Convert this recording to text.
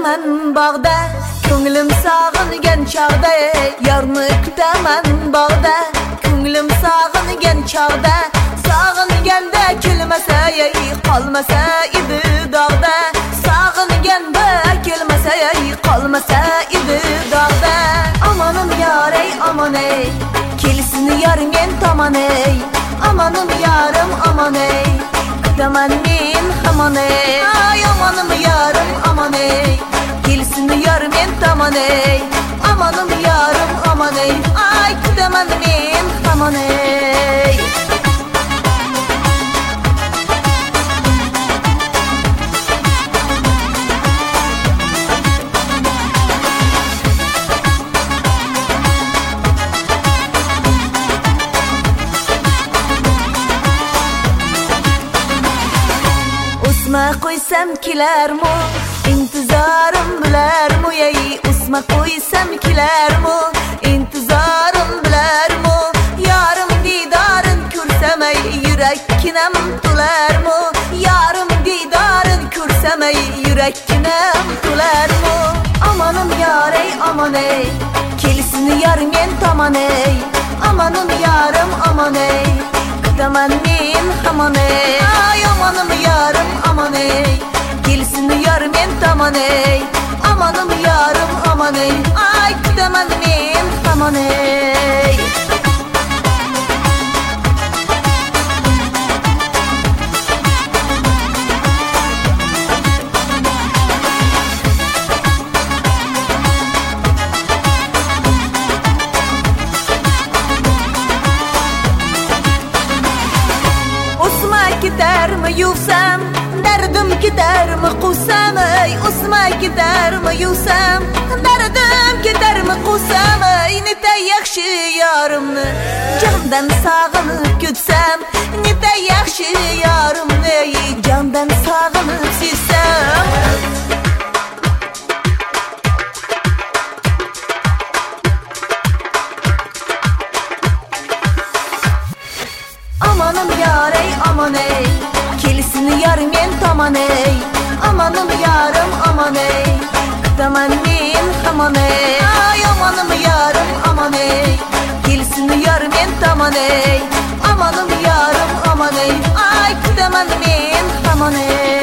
kutaman bağda, ko'nglim sog'ingan chog'da. Yarni kutaman bağda, ko'nglim sog'ingan chog'da. Sog'inganda kelmasa, qolmasa edi dog'da. Sog'inganda kelmasa, qolmasa edi dog'da. Amanım yaray aman ey, kelsin yarim men tomon ey. Amanım yarım aman ey, kutaman men hamon ey. Ay amanım yarım aman ey, kelsin yarim men tomon ey. Amanım yarım aman ey, ay kutaman men hamon ey. Usma qo'ysam kelarmi, intizorim bilarmi ey? Usma qo'ysam kelarmi, intizorim bilarmi? Yarim didorin ko'rsam ey, yurakkinam to'larmi? Yarim didorin ko'rsam ey, yurakkinam to'larmi? Amanım yaray aman ey, kelsin yarim men tomon ey. Amanım yarım aman ey, kutaman men hamon ey. Ay amanım yarım aman ey, kelsin yarim men tomon ey. Amanım yarım aman ey, ay kutaman men hamon ey. Gidermi yuvsam, derdim gidermi quvsam ey? Usma gidermi yuvsam, derdim gidermi quvsam ey? Neta yaxshi yorimni jondan sog'inib kutsam, neta yaxshi yorimni jondan sog'inib sevsam. Amanım yaray aman ey, kelsin yarim men tomon ey. Amanım yarım aman ey, kutaman men hamon ey. Ay amanım yarım aman ey, kelsin yarim men tomon ey. Amanım yarım aman ey, ay kutaman men hamon ey.